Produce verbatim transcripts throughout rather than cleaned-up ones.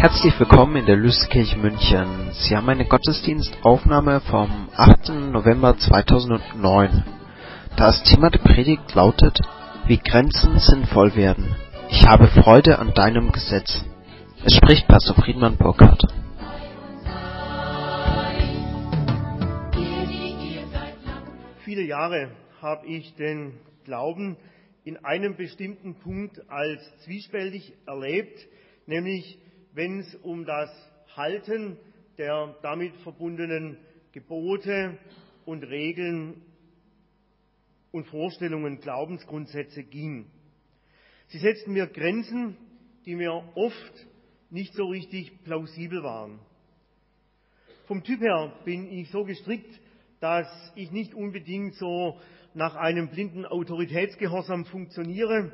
Herzlich willkommen in der Lüstkirche München. Sie haben eine Gottesdienstaufnahme vom achten November zweitausendneun. Das Thema der Predigt lautet: Wie Grenzen sinnvoll werden. Ich habe Freude an deinem Gesetz. Es spricht Pastor Friedmann Burkhardt. Viele Jahre habe ich den Glauben in einem bestimmten Punkt als zwiespältig erlebt, nämlich wenn es um das Halten der damit verbundenen Gebote und Regeln und Vorstellungen, Glaubensgrundsätze ging. Sie setzten mir Grenzen, die mir oft nicht so richtig plausibel waren. Vom Typ her bin ich so gestrickt, dass ich nicht unbedingt so nach einem blinden Autoritätsgehorsam funktioniere.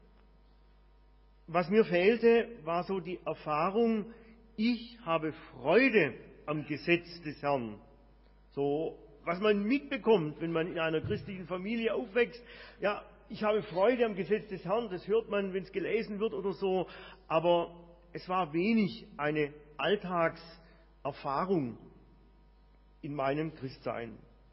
Was mir fehlte, war so die Erfahrung, ich habe Freude am Gesetz des Herrn. So, was man mitbekommt, wenn man in einer christlichen Familie aufwächst. Ja, ich habe Freude am Gesetz des Herrn, das hört man, wenn es gelesen wird oder so. Aber es war wenig eine Alltagserfahrung in meinem Christsein.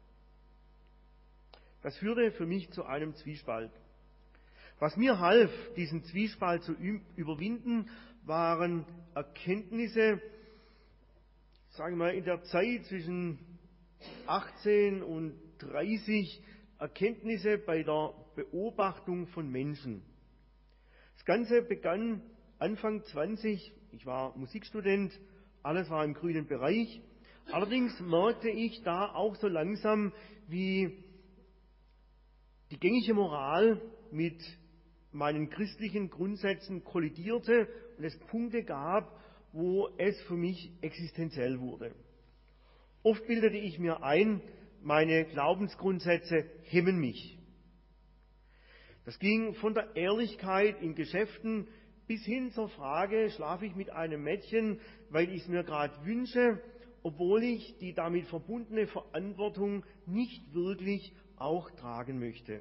Das führte für mich zu einem Zwiespalt. Was mir half, diesen Zwiespalt zu überwinden, waren Erkenntnisse, sagen wir mal, in der Zeit zwischen achtzehn und dreißig, Erkenntnisse bei der Beobachtung von Menschen. Das Ganze begann Anfang zwanzig, ich war Musikstudent, alles war im grünen Bereich. Allerdings merkte ich da auch so langsam, wie die gängige Moral mit meinen christlichen Grundsätzen kollidierte und es Punkte gab, wo es für mich existenziell wurde. Oft bildete ich mir ein, meine Glaubensgrundsätze hemmen mich. Das ging von der Ehrlichkeit in Geschäften bis hin zur Frage, schlafe ich mit einem Mädchen, weil ich es mir gerade wünsche, obwohl ich die damit verbundene Verantwortung nicht wirklich auch tragen möchte.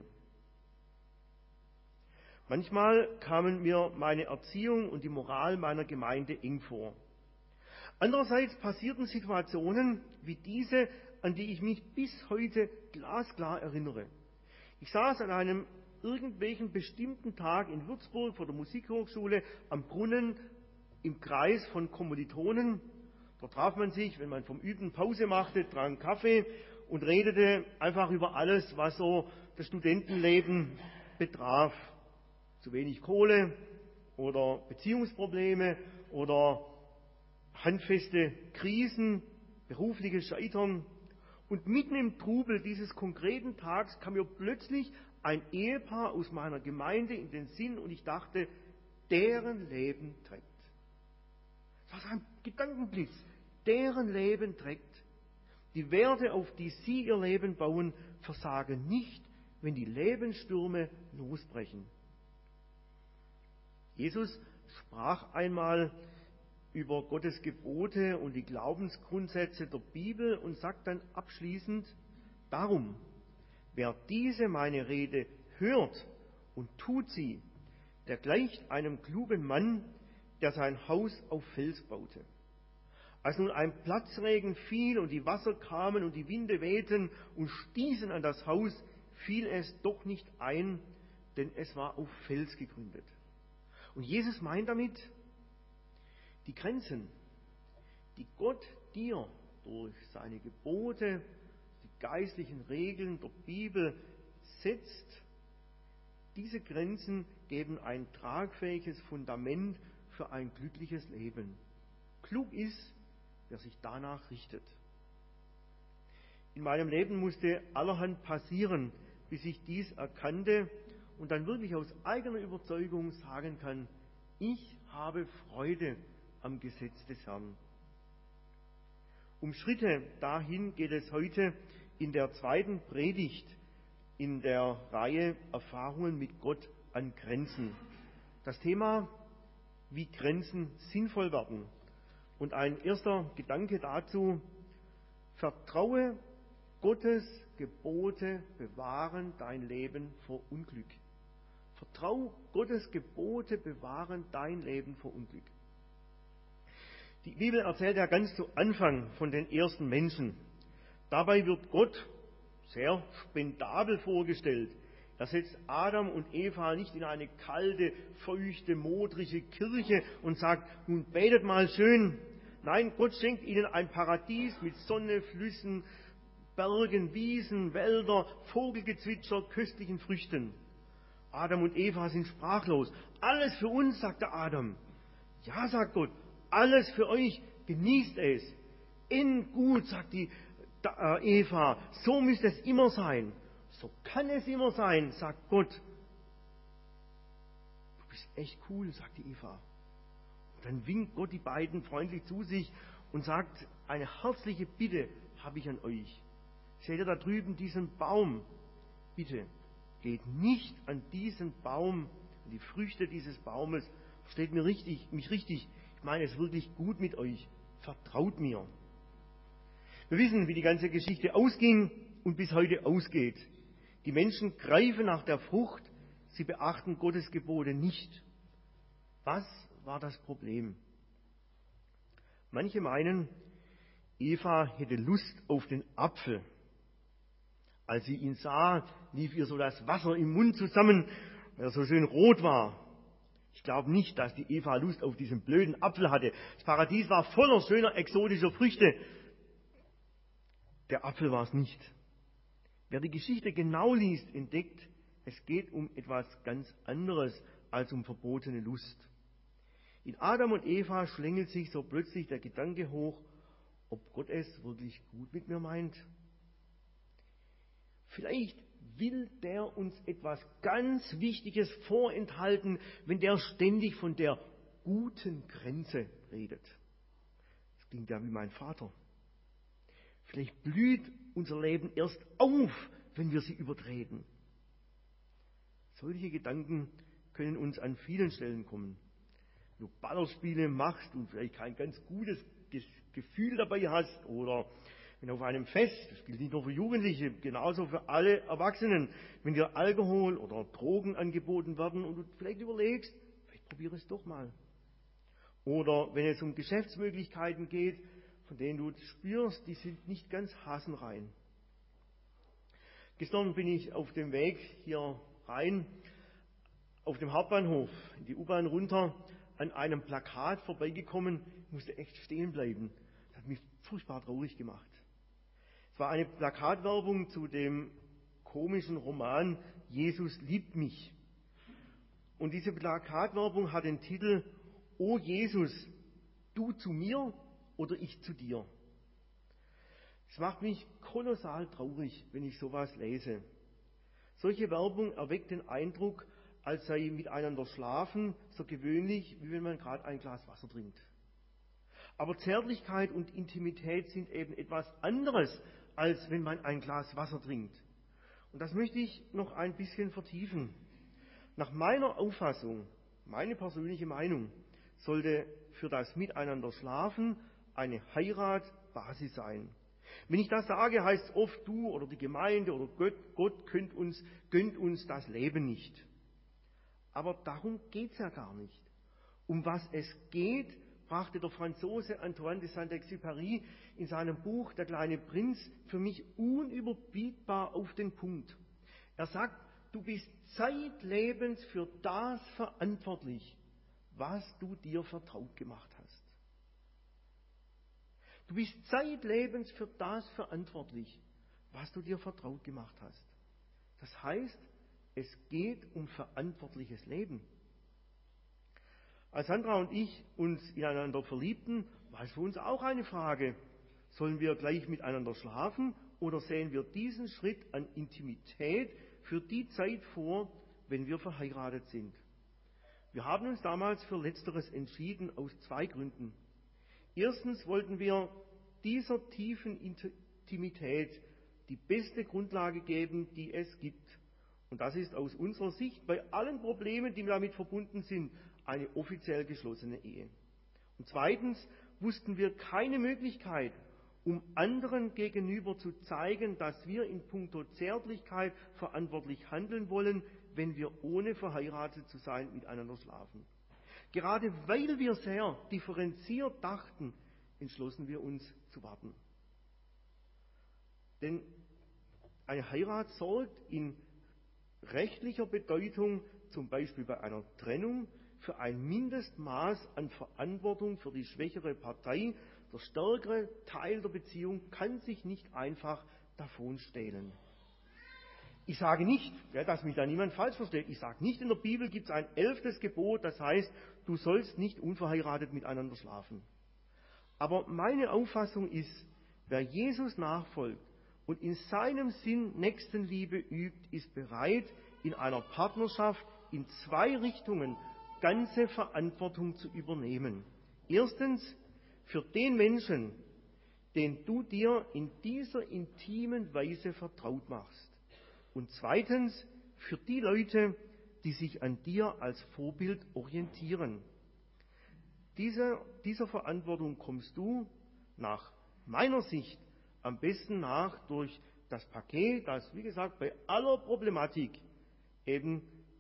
Manchmal kamen mir meine Erziehung und die Moral meiner Gemeinde eng vor. Andererseits passierten Situationen wie diese, an die ich mich bis heute glasklar erinnere. Ich saß an einem irgendwelchen bestimmten Tag in Würzburg vor der Musikhochschule am Brunnen im Kreis von Kommilitonen. Dort traf man sich, wenn man vom Üben Pause machte, trank Kaffee und redete einfach über alles, was so das Studentenleben betraf. Zu wenig Kohle oder Beziehungsprobleme oder handfeste Krisen, berufliches Scheitern. Und mitten im Trubel dieses konkreten Tags kam mir plötzlich ein Ehepaar aus meiner Gemeinde in den Sinn und ich dachte, deren Leben trägt. Das war ein Gedankenblitz. Deren Leben trägt. Die Werte, auf die sie ihr Leben bauen, versagen nicht, wenn die Lebensstürme losbrechen. Jesus sprach einmal über Gottes Gebote und die Glaubensgrundsätze der Bibel und sagt dann abschließend: Darum, wer diese meine Rede hört und tut sie, der gleicht einem klugen Mann, der sein Haus auf Fels baute. Als nun ein Platzregen fiel und die Wasser kamen und die Winde wehten und stießen an das Haus, fiel es doch nicht ein, denn es war auf Fels gegründet. Und Jesus meint damit, die Grenzen, die Gott dir durch seine Gebote, die geistlichen Regeln der Bibel setzt, diese Grenzen geben ein tragfähiges Fundament für ein glückliches Leben. Klug ist, wer sich danach richtet. In meinem Leben musste allerhand passieren, bis ich dies erkannte und dann wirklich aus eigener Überzeugung sagen kann, ich habe Freude am Gesetz des Herrn. Um Schritte dahin geht es heute in der zweiten Predigt in der Reihe Erfahrungen mit Gott an Grenzen. Das Thema, wie Grenzen sinnvoll werden. Und ein erster Gedanke dazu: Vertraue Gottes Gebote bewahren dein Leben vor Unglück. Vertrau Gottes Gebote bewahren dein Leben vor Unglück. Die Bibel erzählt ja ganz zu Anfang von den ersten Menschen. Dabei wird Gott sehr spendabel vorgestellt. Er setzt Adam und Eva nicht in eine kalte, feuchte, modrige Kirche und sagt, nun betet mal schön. Nein, Gott schenkt ihnen ein Paradies mit Sonne, Flüssen, Bergen, Wiesen, Wälder, Vogelgezwitscher, köstlichen Früchten. Adam und Eva sind sprachlos. Alles für uns, sagt der Adam. Ja, sagt Gott, alles für euch, genießt es. In gut, sagt die Eva, so müsste es immer sein. So kann es immer sein, sagt Gott. Du bist echt cool, sagt die Eva. Und dann winkt Gott die beiden freundlich zu sich und sagt, eine herzliche Bitte habe ich an euch. Seht ihr da drüben diesen Baum? Bitte, geht nicht an diesen Baum, an die Früchte dieses Baumes. Versteht mir richtig, mich richtig. Ich meine es wirklich gut mit euch. Vertraut mir. Wir wissen, wie die ganze Geschichte ausging und bis heute ausgeht. Die Menschen greifen nach der Frucht, sie beachten Gottes Gebote nicht. Was war das Problem? Manche meinen, Eva hätte Lust auf den Apfel. Als sie ihn sah, lief ihr so das Wasser im Mund zusammen, weil er so schön rot war. Ich glaube nicht, dass die Eva Lust auf diesen blöden Apfel hatte. Das Paradies war voller schöner, exotischer Früchte. Der Apfel war es nicht. Wer die Geschichte genau liest, entdeckt, es geht um etwas ganz anderes als um verbotene Lust. In Adam und Eva schlängelt sich so plötzlich der Gedanke hoch, ob Gott es wirklich gut mit mir meint. Vielleicht will der uns etwas ganz Wichtiges vorenthalten, wenn der ständig von der guten Grenze redet. Das klingt ja wie mein Vater. Vielleicht blüht unser Leben erst auf, wenn wir sie übertreten. Solche Gedanken können uns an vielen Stellen kommen. Wenn du Ballerspiele machst und vielleicht kein ganz gutes Gefühl dabei hast, oder wenn auf einem Fest, das gilt nicht nur für Jugendliche, genauso für alle Erwachsenen, wenn dir Alkohol oder Drogen angeboten werden und du vielleicht überlegst, vielleicht probiere es doch mal. Oder wenn es um Geschäftsmöglichkeiten geht, von denen du spürst, die sind nicht ganz hasenrein. Gestern bin ich auf dem Weg hier rein, auf dem Hauptbahnhof, in die U-Bahn runter, an einem Plakat vorbeigekommen, ich musste echt stehen bleiben. Das hat mich furchtbar traurig gemacht. Es war eine Plakatwerbung zu dem komischen Roman Jesus liebt mich. Und diese Plakatwerbung hat den Titel O Jesus, du zu mir oder ich zu dir. Es macht mich kolossal traurig, wenn ich sowas lese. Solche Werbung erweckt den Eindruck, als sei miteinander schlafen so gewöhnlich, wie wenn man gerade ein Glas Wasser trinkt. Aber Zärtlichkeit und Intimität sind eben etwas anderes, als wenn man ein Glas Wasser trinkt. Und das möchte ich noch ein bisschen vertiefen. Nach meiner Auffassung, meine persönliche Meinung, sollte für das Miteinander schlafen eine Heirat Basis sein. Wenn ich das sage, heißt es oft, du oder die Gemeinde oder Gott, Gott gönnt uns, gönnt uns das Leben nicht. Aber darum geht es ja gar nicht. Um was es geht, brachte der Franzose Antoine de Saint-Exupéry in seinem Buch Der kleine Prinz für mich unüberbietbar auf den Punkt. Er sagt, du bist zeitlebens für das verantwortlich, was du dir vertraut gemacht hast. Du bist zeitlebens für das verantwortlich, was du dir vertraut gemacht hast. Das heißt, es geht um verantwortliches Leben. Als Sandra und ich uns ineinander verliebten, war es für uns auch eine Frage. Sollen wir gleich miteinander schlafen oder sehen wir diesen Schritt an Intimität für die Zeit vor, wenn wir verheiratet sind? Wir haben uns damals für Letzteres entschieden aus zwei Gründen. Erstens wollten wir dieser tiefen Intimität die beste Grundlage geben, die es gibt. Und das ist aus unserer Sicht bei allen Problemen, die damit verbunden sind, eine offiziell geschlossene Ehe. Und zweitens wussten wir keine Möglichkeit, um anderen gegenüber zu zeigen, dass wir in puncto Zärtlichkeit verantwortlich handeln wollen, wenn wir ohne verheiratet zu sein miteinander schlafen. Gerade weil wir sehr differenziert dachten, entschlossen wir uns zu warten. Denn eine Heirat sorgt in rechtlicher Bedeutung, zum Beispiel bei einer Trennung, für ein Mindestmaß an Verantwortung für die schwächere Partei. Der stärkere Teil der Beziehung kann sich nicht einfach davonstehlen. Ich sage nicht, ja, dass mich da niemand falsch versteht, ich sage nicht, in der Bibel gibt es ein elftes Gebot, das heißt, du sollst nicht unverheiratet miteinander schlafen. Aber meine Auffassung ist, wer Jesus nachfolgt und in seinem Sinn Nächstenliebe übt, ist bereit, in einer Partnerschaft in zwei Richtungen ganze Verantwortung zu übernehmen. Erstens für den Menschen, den du dir in dieser intimen Weise vertraut machst. Und zweitens für die Leute, die sich an dir als Vorbild orientieren. Diese, dieser Verantwortung kommst du nach meiner Sicht am besten nach durch das Paket, das, wie gesagt, bei aller Problematik eben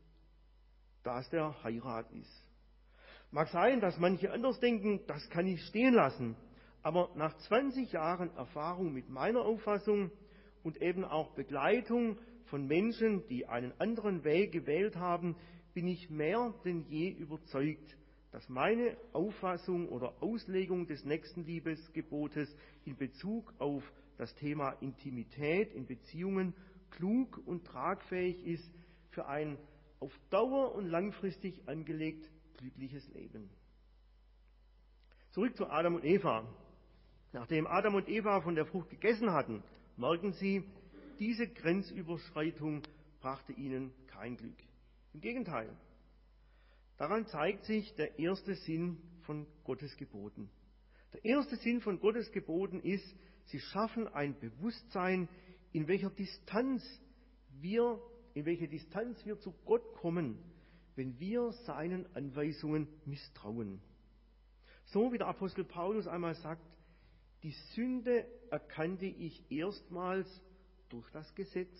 das der Heirat ist. Mag sein, dass manche anders denken, das kann ich stehen lassen, aber nach zwanzig Jahren Erfahrung mit meiner Auffassung und eben auch Begleitung von Menschen, die einen anderen Weg gewählt haben, bin ich mehr denn je überzeugt, dass meine Auffassung oder Auslegung des Nächstenliebesgebotes in Bezug auf das Thema Intimität in Beziehungen klug und tragfähig ist für ein auf Dauer und langfristig angelegt glückliches Leben. Zurück zu Adam und Eva. Nachdem Adam und Eva von der Frucht gegessen hatten, merken sie, diese Grenzüberschreitung brachte ihnen kein Glück. Im Gegenteil. Daran zeigt sich der erste Sinn von Gottes Geboten. Der erste Sinn von Gottes Geboten ist, sie schaffen ein Bewusstsein, in welcher Distanz wir, in welche Distanz wir zu Gott kommen, wenn wir seinen Anweisungen misstrauen. So wie der Apostel Paulus einmal sagt, die Sünde erkannte ich erstmals durch das Gesetz.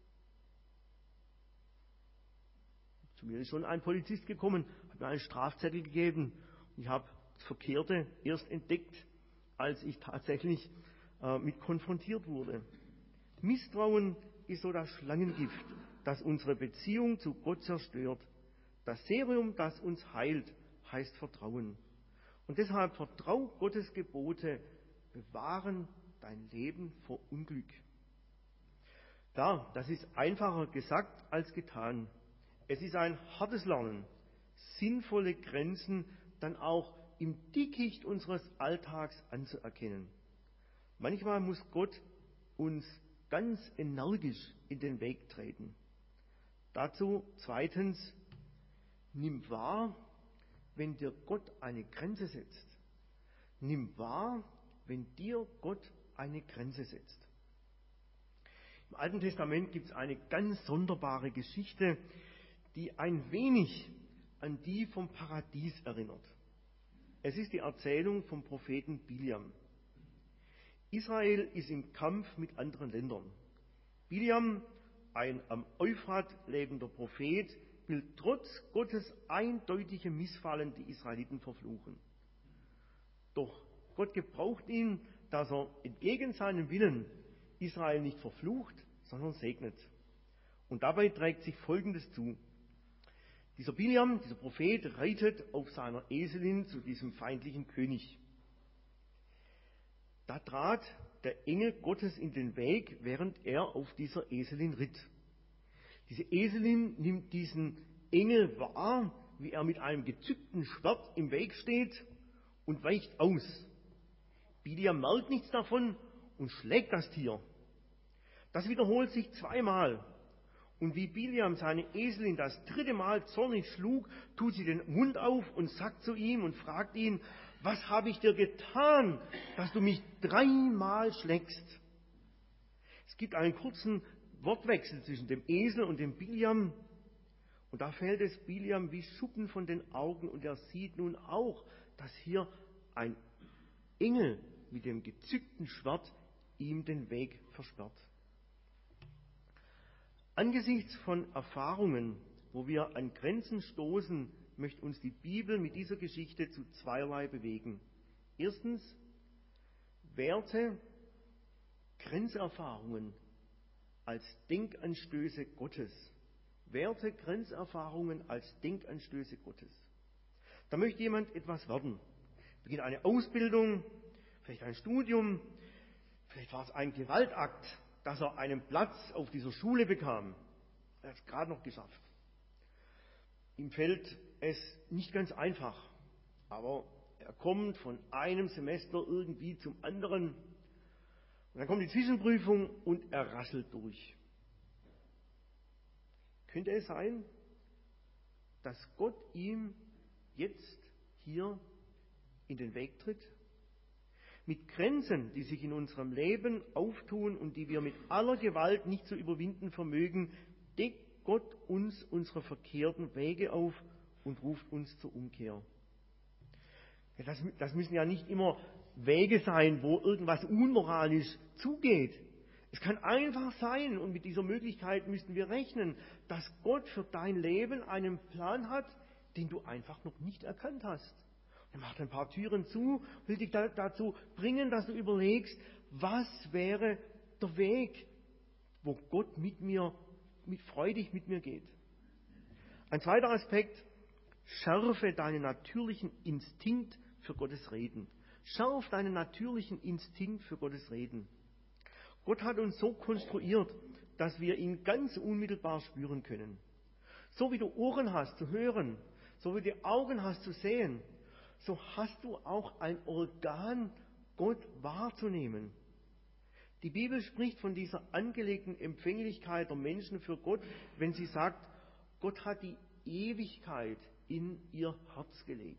Zu mir ist schon ein Polizist gekommen, hat mir einen Strafzettel gegeben. Ich habe das Verkehrte erst entdeckt, als ich tatsächlich äh, mit konfrontiert wurde. Misstrauen ist so das Schlangengift, das unsere Beziehung zu Gott zerstört. Das Serum, das uns heilt, heißt Vertrauen. Und deshalb vertrau Gottes Gebote, bewahren dein Leben vor Unglück. Ja, das ist einfacher gesagt als getan. Es ist ein hartes Lernen, sinnvolle Grenzen dann auch im Dickicht unseres Alltags anzuerkennen. Manchmal muss Gott uns ganz energisch in den Weg treten. Dazu zweitens, nimm wahr, wenn dir Gott eine Grenze setzt. Nimm wahr, wenn dir Gott eine Grenze setzt. Im Alten Testament gibt es eine ganz sonderbare Geschichte, die ein wenig an die vom Paradies erinnert. Es ist die Erzählung vom Propheten Biliam. Israel ist im Kampf mit anderen Ländern. Biliam, ein am Euphrat lebender Prophet, will trotz Gottes eindeutigem Missfallen die Israeliten verfluchen. Doch Gott gebraucht ihn, dass er entgegen seinem Willen Israel nicht verflucht, sondern segnet. Und dabei trägt sich Folgendes zu. Dieser Biliam, dieser Prophet, reitet auf seiner Eselin zu diesem feindlichen König. Da trat der Engel Gottes in den Weg, während er auf dieser Eselin ritt. Diese Eselin nimmt diesen Engel wahr, wie er mit einem gezückten Schwert im Weg steht und weicht aus. Biliam merkt nichts davon und schlägt das Tier. Das wiederholt sich zweimal. Und wie Biliam seine Eselin das dritte Mal zornig schlug, tut sie den Mund auf und sagt zu ihm und fragt ihn, was habe ich dir getan, dass du mich dreimal schlägst? Es gibt einen kurzen Wortwechsel zwischen dem Esel und dem Biliam. Und da fällt es Biliam wie Schuppen von den Augen und er sieht nun auch, dass hier ein Engel mit dem gezückten Schwert ihm den Weg versperrt. Angesichts von Erfahrungen, wo wir an Grenzen stoßen, möchte uns die Bibel mit dieser Geschichte zu zweierlei bewegen. Erstens, Werte, Grenzerfahrungen als Denkanstöße Gottes. Werte, Grenzerfahrungen als Denkanstöße Gottes. Da möchte jemand etwas werden. Beginnt eine Ausbildung, vielleicht ein Studium, vielleicht war es ein Gewaltakt, dass er einen Platz auf dieser Schule bekam. Er hat es gerade noch geschafft. Ihm fällt es nicht ganz einfach, aber er kommt von einem Semester irgendwie zum anderen. Und dann kommt die Zwischenprüfung und er rasselt durch. Könnte es sein, dass Gott ihm jetzt hier in den Weg tritt? Mit Grenzen, die sich in unserem Leben auftun und die wir mit aller Gewalt nicht zu überwinden vermögen, deckt Gott uns unsere verkehrten Wege auf und ruft uns zur Umkehr. Das, das müssen ja nicht immer Wege sein, wo irgendwas unmoralisch zugeht. Es kann einfach sein, und mit dieser Möglichkeit müssen wir rechnen, dass Gott für dein Leben einen Plan hat, den du einfach noch nicht erkannt hast. Er macht ein paar Türen zu, will dich da, dazu bringen, dass du überlegst, was wäre der Weg, wo Gott mit mir, mit freudig mit mir geht. Ein zweiter Aspekt, schärfe deinen natürlichen Instinkt für Gottes Reden. Schärf deinen natürlichen Instinkt für Gottes Reden. Gott hat uns so konstruiert, dass wir ihn ganz unmittelbar spüren können. So wie du Ohren hast zu hören, so wie du Augen hast zu sehen, so hast du auch ein Organ, Gott wahrzunehmen. Die Bibel spricht von dieser angelegten Empfänglichkeit der Menschen für Gott, wenn sie sagt, Gott hat die Ewigkeit in ihr Herz gelegt.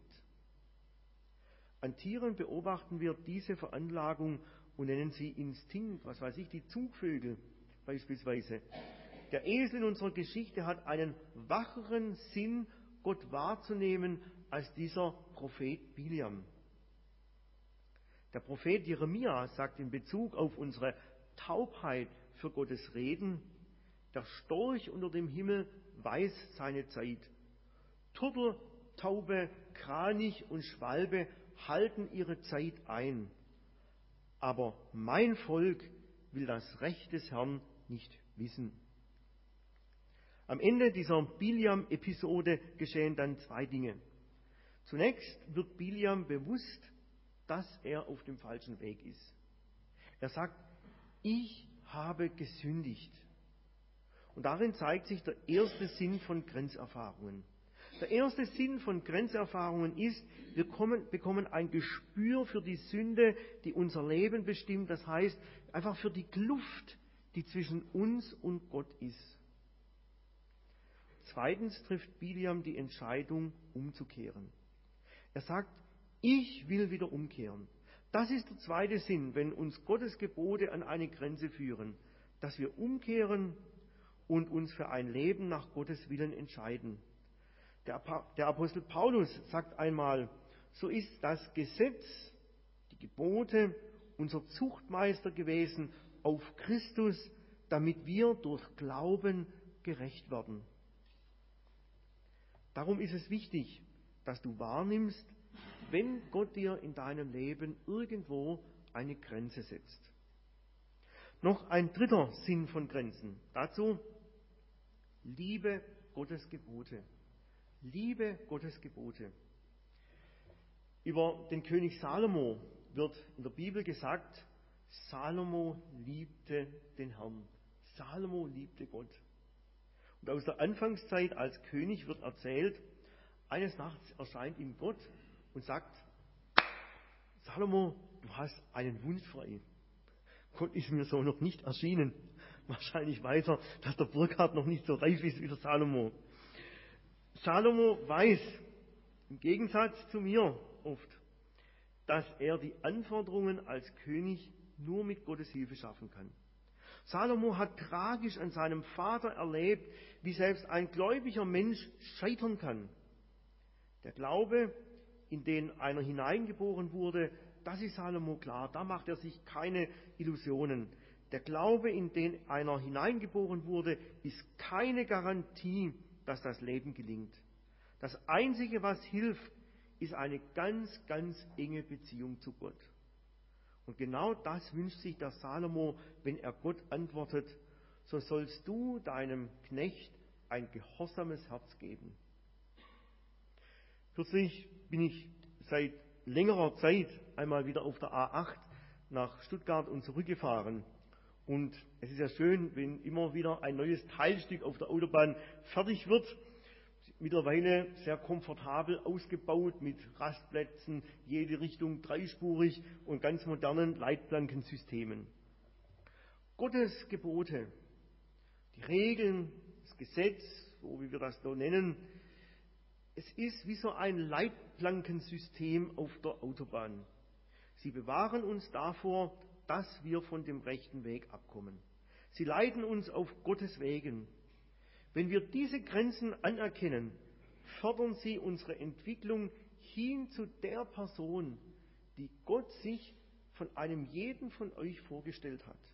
An Tieren beobachten wir diese Veranlagung und nennen sie Instinkt, was weiß ich, die Zugvögel beispielsweise. Der Esel in unserer Geschichte hat einen wacheren Sinn, Gott wahrzunehmen, als dieser Prophet Biliam. Der Prophet Jeremia sagt in Bezug auf unsere Taubheit für Gottes Reden, der Storch unter dem Himmel weiß seine Zeit. Turtel, Taube, Kranich und Schwalbe halten ihre Zeit ein. Aber mein Volk will das Recht des Herrn nicht wissen. Am Ende dieser Biliam-Episode geschehen dann zwei Dinge. Zunächst wird Biliam bewusst, dass er auf dem falschen Weg ist. Er sagt, ich habe gesündigt. Und darin zeigt sich der erste Sinn von Grenzerfahrungen. Der erste Sinn von Grenzerfahrungen ist, wir kommen, bekommen ein Gespür für die Sünde, die unser Leben bestimmt. Das heißt, einfach für die Kluft, die zwischen uns und Gott ist. Zweitens trifft Biliam die Entscheidung, umzukehren. Er sagt, ich will wieder umkehren. Das ist der zweite Sinn, wenn uns Gottes Gebote an eine Grenze führen, dass wir umkehren und uns für ein Leben nach Gottes Willen entscheiden. Der Apostel Paulus sagt einmal, so ist das Gesetz, die Gebote, unser Zuchtmeister gewesen auf Christus, damit wir durch Glauben gerecht werden. Darum ist es wichtig, dass du wahrnimmst, wenn Gott dir in deinem Leben irgendwo eine Grenze setzt. Noch ein dritter Sinn von Grenzen. Dazu, liebe Gottes Gebote. Liebe Gottes Gebote. Über den König Salomo wird in der Bibel gesagt, Salomo liebte den Herrn. Salomo liebte Gott. Und aus der Anfangszeit als König wird erzählt, eines Nachts erscheint ihm Gott und sagt, Salomo, du hast einen Wunsch frei. Gott ist mir so noch nicht erschienen. Wahrscheinlich weiß er, dass der Burkhard noch nicht so reif ist wie der Salomo. Salomo weiß, im Gegensatz zu mir oft, dass er die Anforderungen als König nur mit Gottes Hilfe schaffen kann. Salomo hat tragisch an seinem Vater erlebt, wie selbst ein gläubiger Mensch scheitern kann. Der Glaube, in den einer hineingeboren wurde, das ist Salomo klar, da macht er sich keine Illusionen. Der Glaube, in den einer hineingeboren wurde, ist keine Garantie, dass das Leben gelingt. Das Einzige, was hilft, ist eine ganz, ganz enge Beziehung zu Gott. Und genau das wünscht sich der Salomo, wenn er Gott antwortet: So sollst du deinem Knecht ein gehorsames Herz geben. Kürzlich bin ich seit längerer Zeit einmal wieder auf der A acht nach Stuttgart und zurückgefahren. Und es ist ja schön, wenn immer wieder ein neues Teilstück auf der Autobahn fertig wird. Mittlerweile sehr komfortabel ausgebaut mit Rastplätzen, jede Richtung dreispurig und ganz modernen Leitplankensystemen. Gottes Gebote, die Regeln, das Gesetz, so wie wir das so nennen, es ist wie so ein Leitplankensystem auf der Autobahn. Sie bewahren uns davor, dass wir von dem rechten Weg abkommen. Sie leiten uns auf Gottes Wegen. Wenn wir diese Grenzen anerkennen, fördern sie unsere Entwicklung hin zu der Person, die Gott sich von einem jeden von euch vorgestellt hat.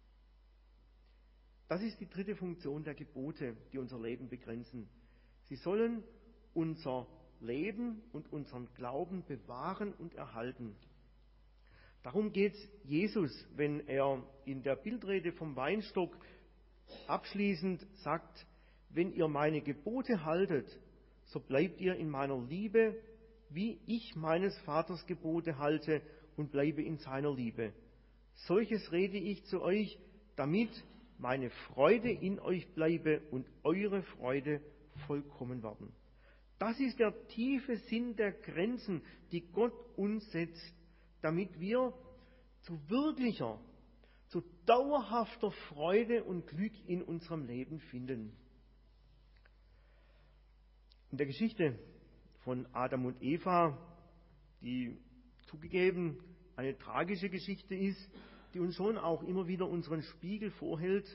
Das ist die dritte Funktion der Gebote, die unser Leben begrenzen. Sie sollen unser Leben und unseren Glauben bewahren und erhalten. Darum geht es Jesus, wenn er in der Bildrede vom Weinstock abschließend sagt: Wenn ihr meine Gebote haltet, so bleibt ihr in meiner Liebe, wie ich meines Vaters Gebote halte und bleibe in seiner Liebe. Solches rede ich zu euch, damit meine Freude in euch bleibe und eure Freude vollkommen werden. Das ist der tiefe Sinn der Grenzen, die Gott uns setzt, damit wir zu wirklicher, zu dauerhafter Freude und Glück in unserem Leben finden. In der Geschichte von Adam und Eva, die zugegeben eine tragische Geschichte ist, die uns schon auch immer wieder unseren Spiegel vorhält,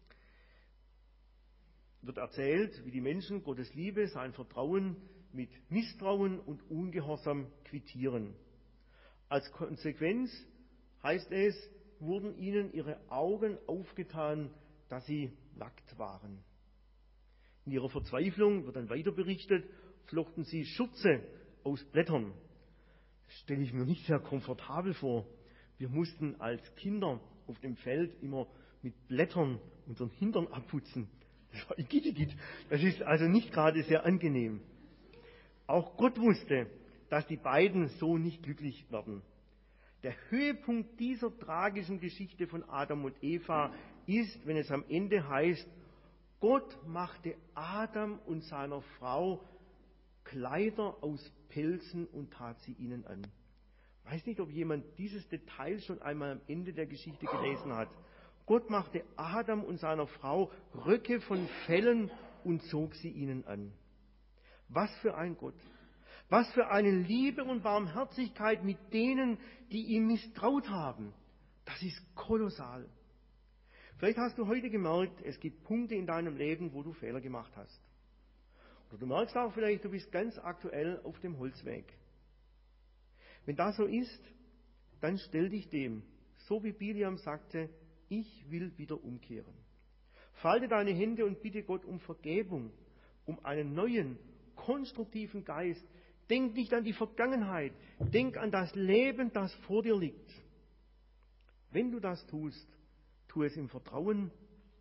wird erzählt, wie die Menschen Gottes Liebe, sein Vertrauen mit Misstrauen und Ungehorsam quittieren. Als Konsequenz, heißt es, wurden ihnen ihre Augen aufgetan, dass sie nackt waren. In ihrer Verzweiflung, wird dann weiter berichtet, flochten sie Schürze aus Blättern. Das stelle ich mir nicht sehr komfortabel vor. Wir mussten als Kinder auf dem Feld immer mit Blättern unseren Hintern abputzen. Das war Igitt. Das ist also nicht gerade sehr angenehm. Auch Gott wusste, dass die beiden so nicht glücklich werden. Der Höhepunkt dieser tragischen Geschichte von Adam und Eva ist, wenn es am Ende heißt: Gott machte Adam und seiner Frau Kleider aus Pelzen und tat sie ihnen an. Ich weiß nicht, ob jemand dieses Detail schon einmal am Ende der Geschichte gelesen hat. Gott machte Adam und seiner Frau Röcke von Fellen und zog sie ihnen an. Was für ein Gott! Was für eine Liebe und Barmherzigkeit mit denen, die ihm misstraut haben. Das ist kolossal. Vielleicht hast du heute gemerkt, es gibt Punkte in deinem Leben, wo du Fehler gemacht hast. Oder du merkst auch vielleicht, du bist ganz aktuell auf dem Holzweg. Wenn das so ist, dann stell dich dem, so wie Biliam sagte: Ich will wieder umkehren. Falte deine Hände und bitte Gott um Vergebung, um einen neuen, konstruktiven Geist. Denk nicht an die Vergangenheit, denk an das Leben, das vor dir liegt. Wenn du das tust, tu es im Vertrauen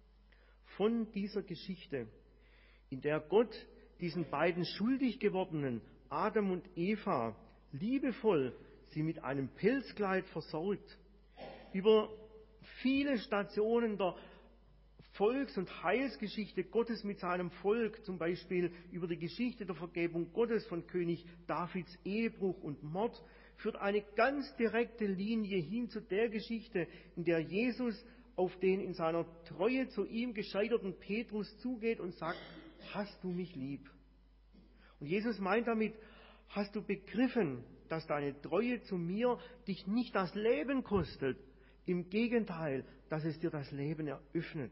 von dieser Geschichte, in der Gott diesen beiden schuldig gewordenen Adam und Eva liebevoll sie mit einem Pelzkleid versorgt, über viele Stationen der Volks- und Heilsgeschichte Gottes mit seinem Volk, zum Beispiel über die Geschichte der Vergebung Gottes von König Davids Ehebruch und Mord, führt eine ganz direkte Linie hin zu der Geschichte, in der Jesus auf den in seiner Treue zu ihm gescheiterten Petrus zugeht und sagt: Hast du mich lieb? Und Jesus meint damit: Hast du begriffen, dass deine Treue zu mir dich nicht das Leben kostet? Im Gegenteil, dass es dir das Leben eröffnet.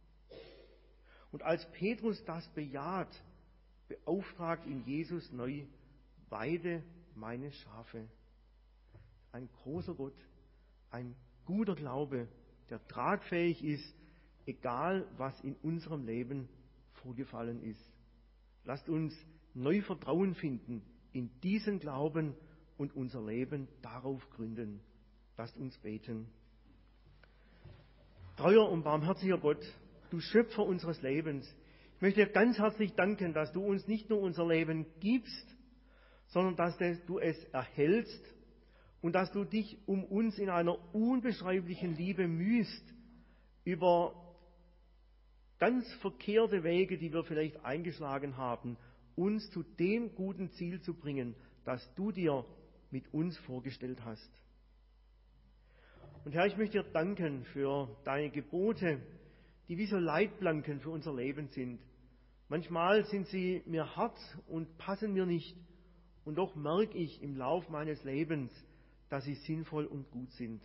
Und als Petrus das bejaht, beauftragt ihn Jesus neu: Weide meine Schafe. Ein großer Gott, ein guter Glaube, der tragfähig ist, egal was in unserem Leben vorgefallen ist. Lasst uns neu Vertrauen finden in diesen Glauben und unser Leben darauf gründen. Lasst uns beten. Treuer und barmherziger Gott, du Schöpfer unseres Lebens, ich möchte dir ganz herzlich danken, dass du uns nicht nur unser Leben gibst, sondern dass du es erhältst und dass du dich um uns in einer unbeschreiblichen Liebe mühst, über ganz verkehrte Wege, die wir vielleicht eingeschlagen haben, uns zu dem guten Ziel zu bringen, das du dir mit uns vorgestellt hast. Und Herr, ich möchte dir danken für deine Gebote, die wie so Leitplanken für unser Leben sind. Manchmal sind sie mir hart und passen mir nicht, und doch merke ich im Lauf meines Lebens, dass sie sinnvoll und gut sind.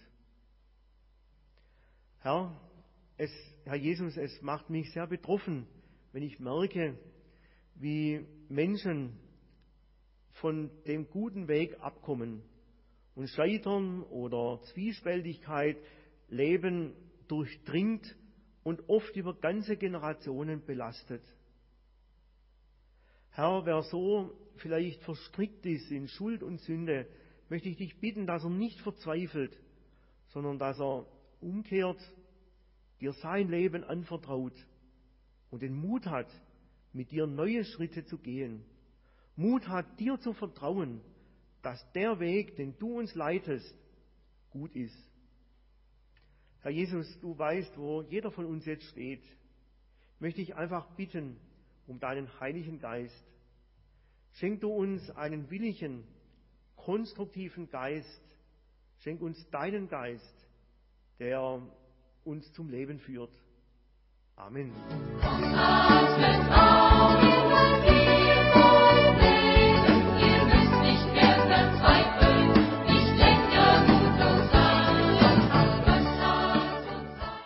Herr, es, Herr Jesus, es macht mich sehr betroffen, wenn ich merke, wie Menschen von dem guten Weg abkommen und Scheitern oder Zwiespältigkeit Leben durchdringt und oft über ganze Generationen belastet. Herr, wer so vielleicht verstrickt ist in Schuld und Sünde, möchte ich dich bitten, dass er nicht verzweifelt, sondern dass er umkehrt, dir sein Leben anvertraut und den Mut hat, mit dir neue Schritte zu gehen. Mut hat, dir zu vertrauen, dass der Weg, den du uns leitest, gut ist. Herr Jesus, du weißt, wo jeder von uns jetzt steht. Ich möchte dich einfach bitten um deinen Heiligen Geist. Schenk du uns einen willigen, konstruktiven Geist. Schenk uns deinen Geist, der uns zum Leben führt. Amen.